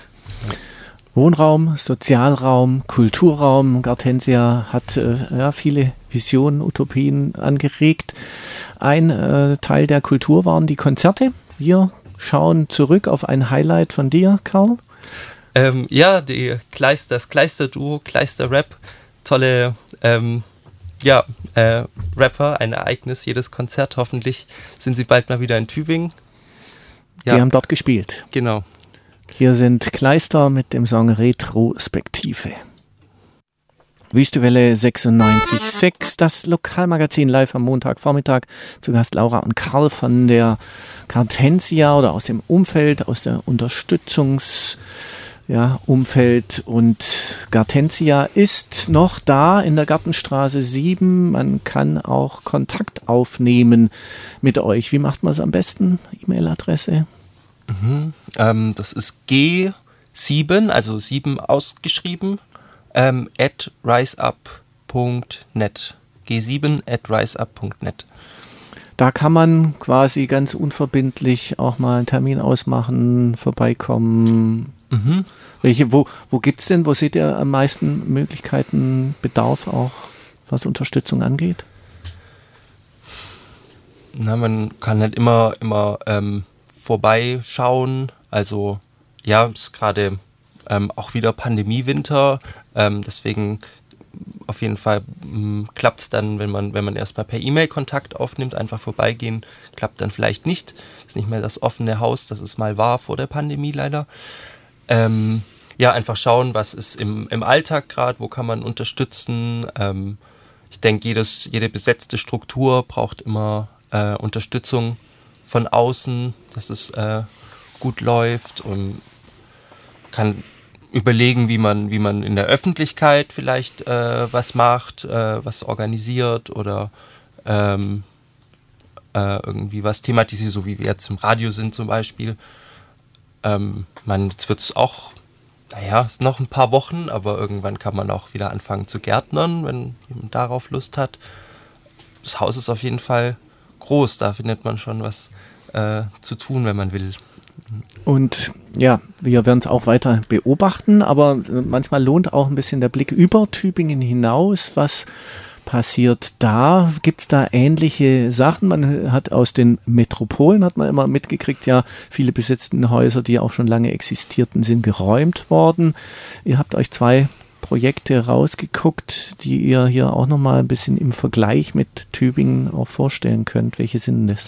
Wohnraum, Sozialraum, Kulturraum. Gartensia hat äh, ja, viele Visionen, Utopien angeregt. Ein äh, Teil der Kultur waren die Konzerte. Wir schauen zurück auf ein Highlight von dir, Karl. Ähm, ja, die Kleister, das Kleister-Duo, Kleister-Rap. Tolle ähm, ja, äh, Rapper, ein Ereignis, jedes Konzert. Hoffentlich sind sie bald mal wieder in Tübingen. Ja. Die haben dort gespielt. Genau. Hier sind Kleister mit dem Song Retrospektive. Wüstewelle sechsundneunzig Komma sechs, das Lokalmagazin live am Montagvormittag. Zu Gast Laura und Karl von der Gartensia oder aus dem Umfeld, aus der Unterstützungs- ja, Umfeld. Und Gartensia ist noch da in der Gartenstraße sieben. Man kann auch Kontakt aufnehmen mit euch. Wie macht man es am besten? E-Mail-Adresse? Mhm, ähm, das ist G sieben, also sieben ausgeschrieben, ähm, at riseup punkt net. G sieben at riseup punkt net. Da kann man quasi ganz unverbindlich auch mal einen Termin ausmachen, vorbeikommen. Mhm. Welche, wo, wo gibt es denn, wo seht ihr am meisten Möglichkeiten, Bedarf auch, was Unterstützung angeht? Na, man kann halt immer, immer ähm, vorbeischauen. Also ja, es ist gerade ähm, auch wieder Pandemiewinter, ähm, deswegen auf jeden Fall klappt es dann, wenn man, wenn man erstmal per E-Mail Kontakt aufnimmt, einfach vorbeigehen, klappt dann vielleicht nicht. Ist nicht mehr das offene Haus, das es mal war vor der Pandemie leider. ähm, ja, einfach schauen, was ist im, im Alltag gerade, wo kann man unterstützen. Ähm, ich denke, jedes, jede besetzte Struktur braucht immer äh, Unterstützung von außen, dass es äh, gut läuft, und kann überlegen, wie man, wie man in der Öffentlichkeit vielleicht äh, was macht, äh, was organisiert oder ähm, äh, irgendwie was thematisiert, so wie wir jetzt im Radio sind zum Beispiel. Ähm, man, jetzt wird es auch, naja, noch ein paar Wochen, aber irgendwann kann man auch wieder anfangen zu gärtnern, wenn jemand darauf Lust hat. Das Haus ist auf jeden Fall groß, da findet man schon was äh, zu tun, wenn man will. Und ja, wir werden es auch weiter beobachten, aber manchmal lohnt auch ein bisschen der Blick über Tübingen hinaus. Was passiert da? Gibt es da ähnliche Sachen? Man hat aus den Metropolen, hat man immer mitgekriegt, ja, viele besetzte Häuser, die auch schon lange existierten, sind geräumt worden. Ihr habt euch zwei Projekte rausgeguckt, die ihr hier auch nochmal ein bisschen im Vergleich mit Tübingen auch vorstellen könnt. Welche sind das?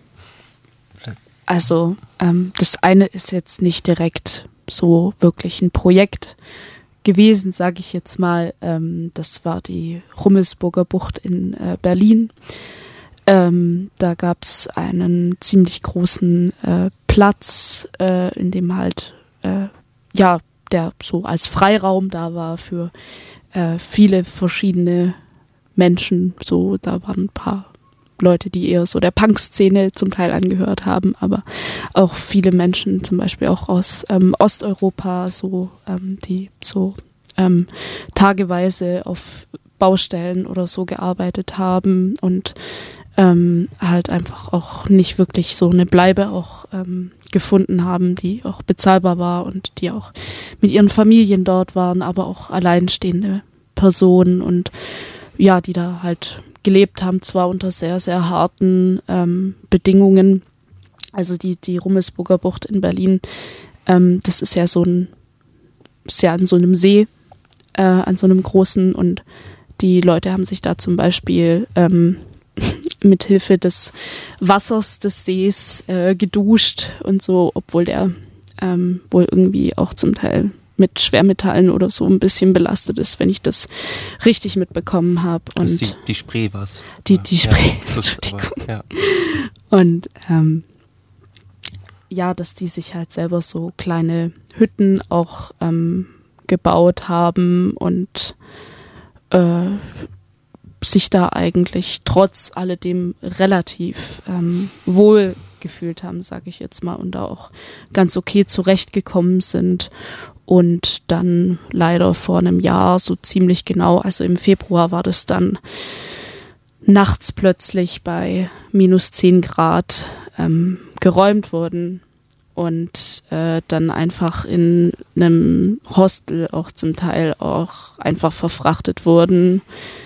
Also ähm, das eine ist jetzt nicht direkt so wirklich ein Projekt gewesen, sage ich jetzt mal. Ähm, das war die Rummelsburger Bucht in äh, Berlin. Ähm, da gab es einen ziemlich großen äh, Platz, äh, in dem halt, äh, ja, der so als Freiraum da war für äh, viele verschiedene Menschen. So, da waren ein paar Leute, die eher so der Punk-Szene zum Teil angehört haben, aber auch viele Menschen, zum Beispiel auch aus ähm, Osteuropa, so ähm, die so ähm, tageweise auf Baustellen oder so gearbeitet haben und ähm, halt einfach auch nicht wirklich so eine Bleibe auch ähm, gefunden haben, die auch bezahlbar war und die auch mit ihren Familien dort waren, aber auch alleinstehende Personen und ja, die da halt gelebt haben, zwar unter sehr, sehr harten ähm, Bedingungen. Also die, die Rummelsburger Bucht in Berlin, ähm, das ist ja so ein, ist ja an so einem See, äh, an so einem großen, und die Leute haben sich da zum Beispiel ähm, mit Hilfe des Wassers des Sees äh, geduscht und so, obwohl der ähm, wohl irgendwie auch zum Teil mit Schwermetallen oder so ein bisschen belastet ist, wenn ich das richtig mitbekommen habe. Das ist die, die Spree was? Die, die Spree, ja, Entschuldigung. Aber, ja. Und ähm, ja, dass die sich halt selber so kleine Hütten auch ähm, gebaut haben und äh, sich da eigentlich trotz alledem relativ ähm, wohl gefühlt haben, sage ich jetzt mal, und da auch ganz okay zurechtgekommen sind. Und dann leider vor einem Jahr so ziemlich genau, also im Februar war das dann nachts plötzlich bei minus zehn Grad ähm, geräumt wurden und äh, dann einfach in einem Hostel auch zum Teil auch einfach verfrachtet wurden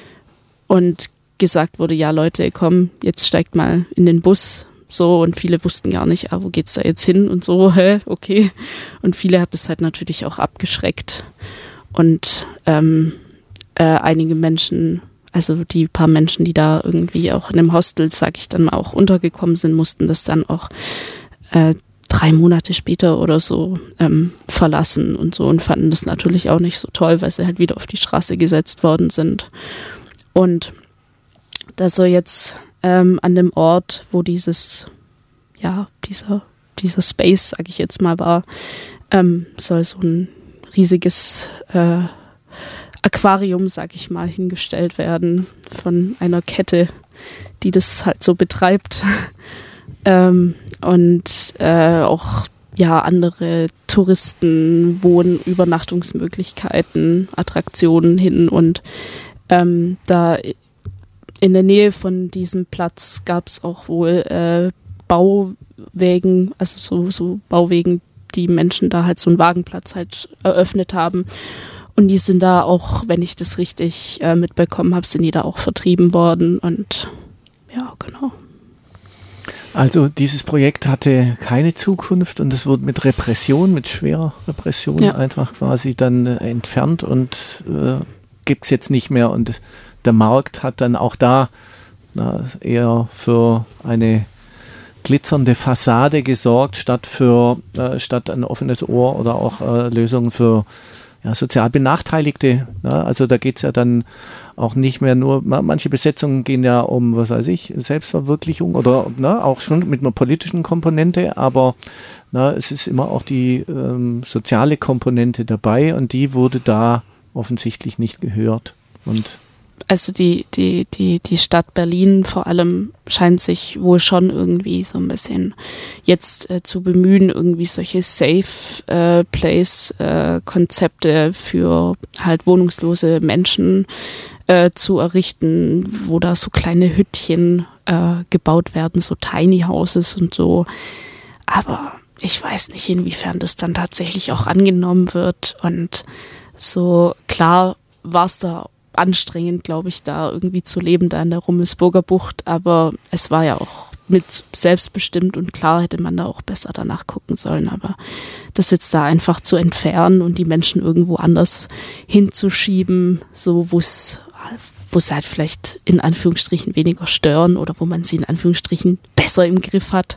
und gesagt wurde, ja Leute, komm, jetzt steigt mal in den Bus. So, und viele wussten gar nicht, ah, wo geht's da jetzt hin und so, hä, okay. Und viele hat es halt natürlich auch abgeschreckt. Und ähm, äh, einige Menschen, also die paar Menschen, die da irgendwie auch in einem Hostel, sag ich dann mal, auch untergekommen sind, mussten das dann auch äh, drei Monate später oder so ähm, verlassen und so und fanden das natürlich auch nicht so toll, weil sie halt wieder auf die Straße gesetzt worden sind. Und da soll jetzt Ähm, an dem Ort, wo dieses, ja, dieser, dieser Space, sag ich jetzt mal, war, ähm, soll so ein riesiges äh, Aquarium, sag ich mal, hingestellt werden von einer Kette, die das halt so betreibt. ähm, und äh, auch, ja, andere Touristen, Wohn-, Übernachtungsmöglichkeiten, Attraktionen hin und ähm, da in der Nähe von diesem Platz gab es auch wohl äh, Bauwägen, also so, so Bauwegen, die Menschen da halt so einen Wagenplatz halt eröffnet haben. Und die sind da auch, wenn ich das richtig äh, mitbekommen habe, sind die da auch vertrieben worden. Und ja, genau. Also dieses Projekt hatte keine Zukunft und es wurde mit Repression, mit schwerer Repression ja. einfach quasi dann äh, entfernt und äh, gibt es jetzt nicht mehr. Und der Markt hat dann auch da na, eher für eine glitzernde Fassade gesorgt, statt für äh, statt ein offenes Ohr oder auch äh, Lösungen für ja, sozial Benachteiligte. Ne? Also da geht es ja dann auch nicht mehr nur, manche Besetzungen gehen ja um, was weiß ich, Selbstverwirklichung oder ne, auch schon mit einer politischen Komponente, aber na, es ist immer auch die ähm, soziale Komponente dabei und die wurde da offensichtlich nicht gehört. Und also die, die, die, die Stadt Berlin vor allem scheint sich wohl schon irgendwie so ein bisschen jetzt äh, zu bemühen, irgendwie solche Safe-Place-Konzepte äh, für halt wohnungslose Menschen äh, zu errichten, wo da so kleine Hüttchen äh, gebaut werden, so Tiny Houses und so. Aber ich weiß nicht, inwiefern das dann tatsächlich auch angenommen wird. Und so klar war es da anstrengend, glaube ich, da irgendwie zu leben, da in der Rummelsburger Bucht, aber es war ja auch mit selbstbestimmt und klar hätte man da auch besser danach gucken sollen, aber das jetzt da einfach zu entfernen und die Menschen irgendwo anders hinzuschieben, so wo es wo es halt vielleicht in Anführungsstrichen weniger stören oder wo man sie in Anführungsstrichen besser im Griff hat,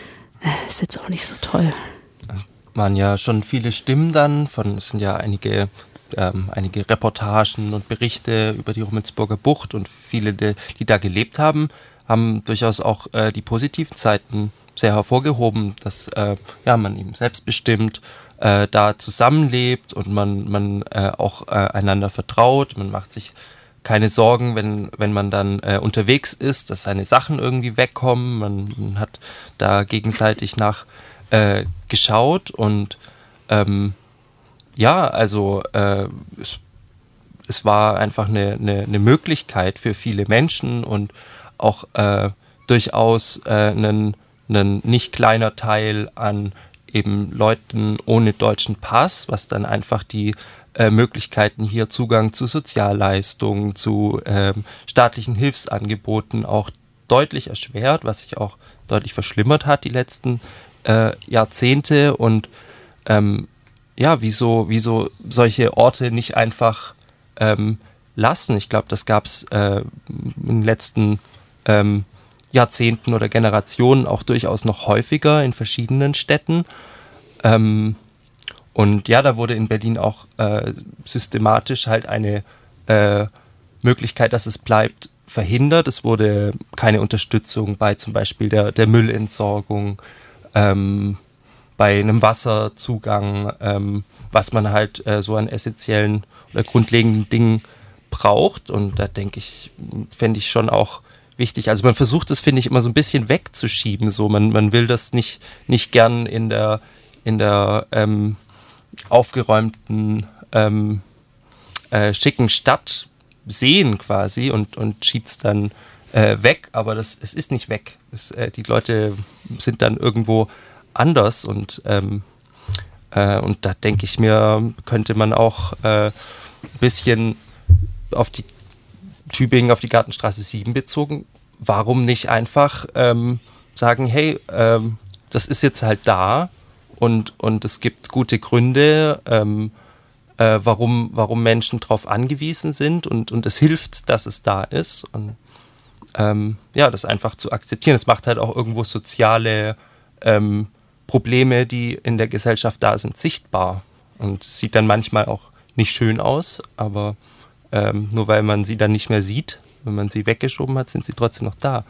ist jetzt auch nicht so toll. Es waren ja schon viele Stimmen dann, von es sind ja einige Ähm, einige Reportagen und Berichte über die Rummelsburger Bucht und viele, die, die da gelebt haben, haben durchaus auch äh, die positiven Seiten sehr hervorgehoben, dass äh, ja, man eben selbstbestimmt äh, da zusammenlebt und man, man äh, auch äh, einander vertraut, man macht sich keine Sorgen, wenn, wenn man dann äh, unterwegs ist, dass seine Sachen irgendwie wegkommen, man, man hat da gegenseitig nach äh, geschaut und ähm, ja, also äh, es, es war einfach eine, eine, eine Möglichkeit für viele Menschen und auch äh, durchaus äh, ein, ein nicht kleiner Teil an eben Leuten ohne deutschen Pass, was dann einfach die äh, Möglichkeiten hier Zugang zu Sozialleistungen, zu äh, staatlichen Hilfsangeboten auch deutlich erschwert, was sich auch deutlich verschlimmert hat die letzten äh, Jahrzehnte und ähm, ja, wieso, wieso solche Orte nicht einfach ähm, lassen. Ich glaube, das gab es äh, in den letzten ähm, Jahrzehnten oder Generationen auch durchaus noch häufiger in verschiedenen Städten. Ähm, und ja, da wurde in Berlin auch äh, systematisch halt eine äh, Möglichkeit, dass es bleibt, verhindert. Es wurde keine Unterstützung bei zum Beispiel der, der Müllentsorgung, ähm, bei einem Wasserzugang, ähm, was man halt äh, so an essentiellen oder grundlegenden Dingen braucht. Und da denke ich, fände ich schon auch wichtig. Also man versucht das, finde ich, immer so ein bisschen wegzuschieben. So, man, man will das nicht, nicht gern in der, in der ähm, aufgeräumten, ähm, äh, schicken Stadt sehen quasi und, und schiebt es dann äh, weg. Aber das, es ist nicht weg. Es, äh, die Leute sind dann irgendwo anders und ähm, äh, und da denke ich mir, könnte man auch äh, ein bisschen auf die Tübingen, auf die Gartenstraße sieben bezogen, warum nicht einfach ähm, sagen, hey, ähm, das ist jetzt halt da und, und es gibt gute Gründe, ähm, äh, warum, warum Menschen darauf angewiesen sind und, und es hilft, dass es da ist und ähm, ja, das einfach zu akzeptieren. Es macht halt auch irgendwo soziale ähm, Probleme, die in der Gesellschaft da sind, sichtbar. Und es sieht dann manchmal auch nicht schön aus, aber ähm, nur weil man sie dann nicht mehr sieht, wenn man sie weggeschoben hat, sind sie trotzdem noch da.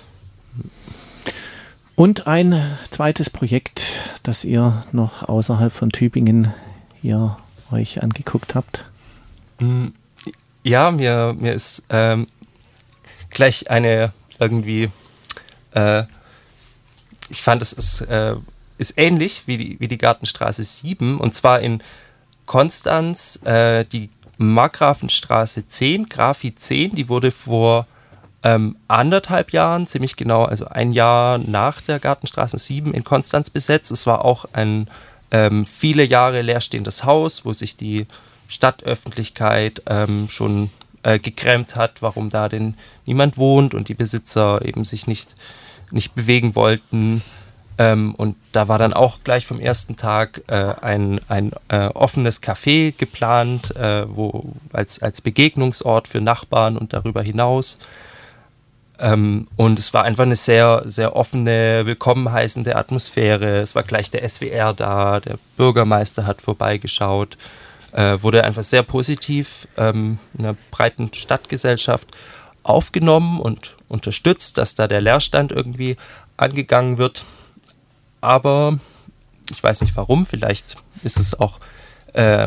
Und ein zweites Projekt, das ihr noch außerhalb von Tübingen hier euch angeguckt habt? Ja, mir, mir ist ähm, gleich eine irgendwie, äh, ich fand, es ist äh, ist ähnlich wie die, wie die Gartenstraße sieben und zwar in Konstanz äh, die Markgrafenstraße zehn, Grafi zehn, die wurde vor ähm, anderthalb Jahren, ziemlich genau, also ein Jahr nach der Gartenstraße sieben in Konstanz besetzt. Es war auch ein ähm, viele Jahre leerstehendes Haus, wo sich die Stadtöffentlichkeit ähm, schon äh, gegrämt hat, warum da denn niemand wohnt und die Besitzer eben sich nicht, nicht bewegen wollten. Ähm, und da war dann auch gleich vom ersten Tag äh, ein, ein äh, offenes Café geplant, äh, wo als, als Begegnungsort für Nachbarn und darüber hinaus. Ähm, und es war einfach eine sehr, sehr offene, willkommen heißende Atmosphäre. Es war gleich der S W R da, der Bürgermeister hat vorbeigeschaut, äh, wurde einfach sehr positiv ähm, in einer breiten Stadtgesellschaft aufgenommen und unterstützt, dass da der Leerstand irgendwie angegangen wird. Aber ich weiß nicht warum, vielleicht ist es auch äh,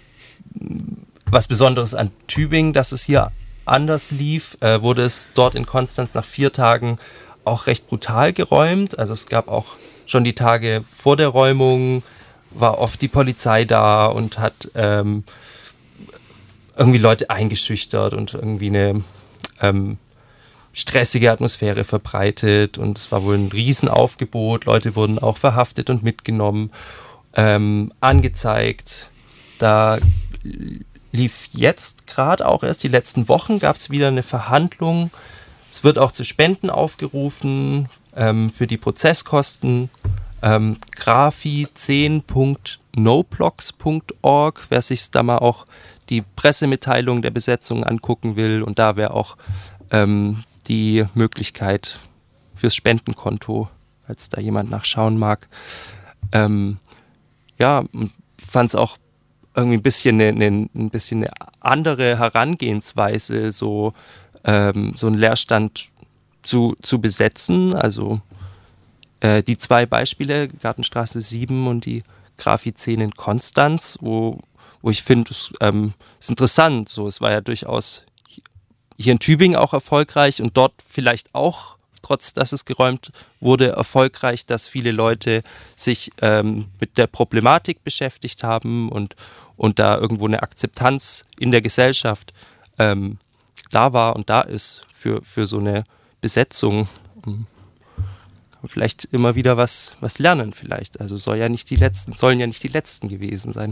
was Besonderes an Tübingen, dass es hier anders lief, äh, wurde es dort in Konstanz nach vier Tagen auch recht brutal geräumt. Also es gab auch schon die Tage vor der Räumung, war oft die Polizei da und hat ähm, irgendwie Leute eingeschüchtert und irgendwie eine ähm, stressige Atmosphäre verbreitet. Und es war wohl ein Riesenaufgebot. Leute wurden auch verhaftet und mitgenommen, ähm, angezeigt. Da lief jetzt gerade auch erst die letzten Wochen, gab es wieder eine Verhandlung. Es wird auch zu Spenden aufgerufen ähm, für die Prozesskosten. Ähm, grafi zehn punkt noblogs punkt org, wer sich da mal auch die Pressemitteilung der Besetzung angucken will. Und da wäre auch ähm, die Möglichkeit fürs Spendenkonto, falls da jemand nachschauen mag. Ähm, ja, fand es auch irgendwie ein bisschen eine, eine, ein bisschen eine andere Herangehensweise, so, ähm, so einen Leerstand zu, zu besetzen. Also äh, die zwei Beispiele, Gartenstraße sieben und die Grafi zehn in Konstanz, wo, wo ich finde, es ähm, ist interessant. So, es war ja durchaus hier in Tübingen auch erfolgreich und dort vielleicht auch, trotz dass es geräumt wurde, erfolgreich, dass viele Leute sich ähm, mit der Problematik beschäftigt haben und und da irgendwo eine Akzeptanz in der Gesellschaft ähm, da war und da ist für, für so eine Besetzung. Kann man vielleicht immer wieder was, was lernen vielleicht. Also soll ja nicht die letzten, sollen ja nicht die letzten gewesen sein.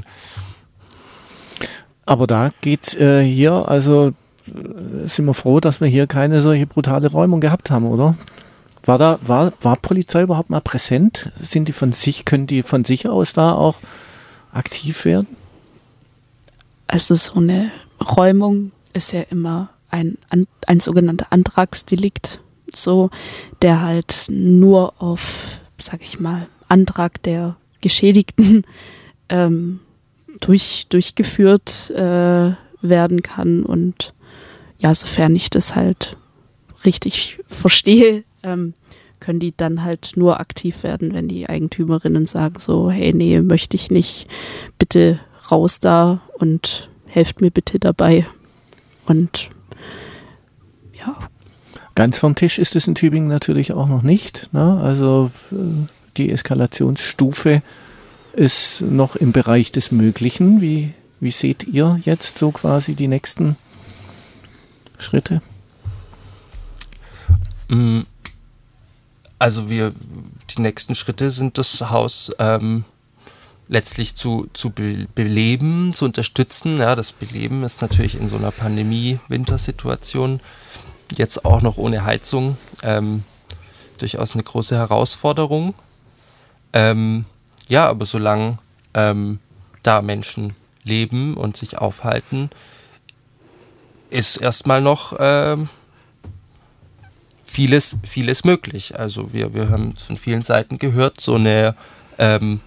Aber da geht's äh, hier, also äh, sind wir froh, dass wir hier keine solche brutale Räumung gehabt haben, oder? War da, war, war Polizei überhaupt mal präsent? Sind die von sich, können die von sich aus da auch aktiv werden? Also so eine Räumung ist ja immer ein, ein, ein sogenannter Antragsdelikt, so, der halt nur auf, sag ich mal, Antrag der Geschädigten ähm, durch, durchgeführt äh, werden kann. Und ja, sofern ich das halt richtig verstehe, ähm, können die dann halt nur aktiv werden, wenn die Eigentümerinnen sagen so, hey, nee, möchte ich nicht, bitte raus da und helft mir bitte dabei. Und ja. Ganz vom Tisch ist es in Tübingen natürlich auch noch nicht. Ne? Also die Eskalationsstufe ist noch im Bereich des Möglichen. Wie, wie seht ihr jetzt so quasi die nächsten Schritte? Also wir, die nächsten Schritte sind das Haus ähm, letztlich zu, zu be- beleben, zu unterstützen. Ja, das Beleben ist natürlich in so einer Pandemie-Wintersituation jetzt auch noch ohne Heizung ähm, durchaus eine große Herausforderung. Ähm, ja, aber solange ähm, da Menschen leben und sich aufhalten, ist erstmal noch ähm, vieles, vieles möglich. Also wir, wir haben von vielen Seiten gehört, so eine ähm,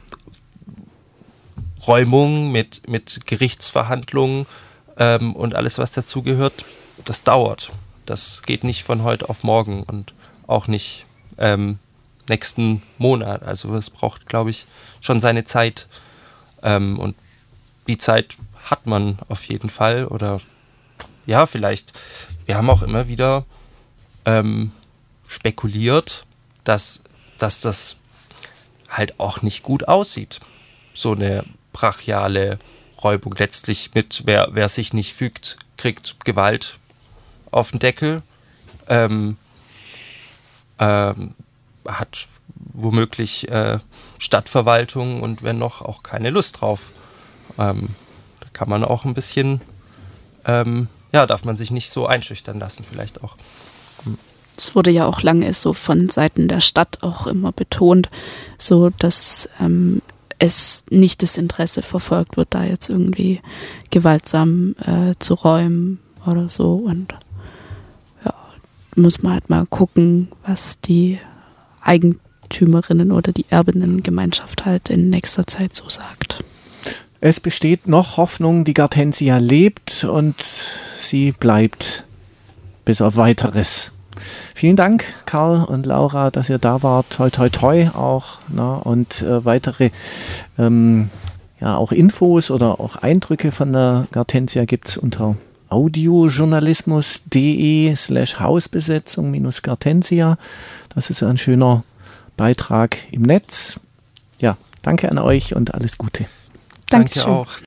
Räumung mit, mit Gerichtsverhandlungen ähm, und alles, was dazugehört, das dauert. Das geht nicht von heute auf morgen und auch nicht ähm, nächsten Monat. Also es braucht, glaube ich, schon seine Zeit. Ähm, und die Zeit hat man auf jeden Fall. Oder ja, vielleicht, wir haben auch immer wieder ähm, spekuliert, dass, dass das halt auch nicht gut aussieht. So eine brachiale Räumung letztlich mit, wer, wer sich nicht fügt, kriegt Gewalt auf den Deckel, ähm, ähm, hat womöglich äh, Stadtverwaltung und wenn noch auch keine Lust drauf. Ähm, da kann man auch ein bisschen, ähm, ja, darf man sich nicht so einschüchtern lassen vielleicht auch. Es wurde ja auch lange so von Seiten der Stadt auch immer betont, so dass ähm, es nicht das Interesse verfolgt wird, da jetzt irgendwie gewaltsam äh, zu räumen oder so. Und ja, muss man halt mal gucken, was die Eigentümerinnen oder die Erbinnengemeinschaft halt in nächster Zeit so sagt. Es besteht noch Hoffnung, die Gartensia lebt und sie bleibt bis auf Weiteres. Vielen Dank, Karl und Laura, dass ihr da wart. Toi, toi, toi auch. Na, und äh, weitere ähm, ja, auch Infos oder auch Eindrücke von der Gartensia gibt es unter audiojournalismus.de slash Hausbesetzung minus Gartensia. Das ist ein schöner Beitrag im Netz. Ja, danke an euch und alles Gute. Danke auch.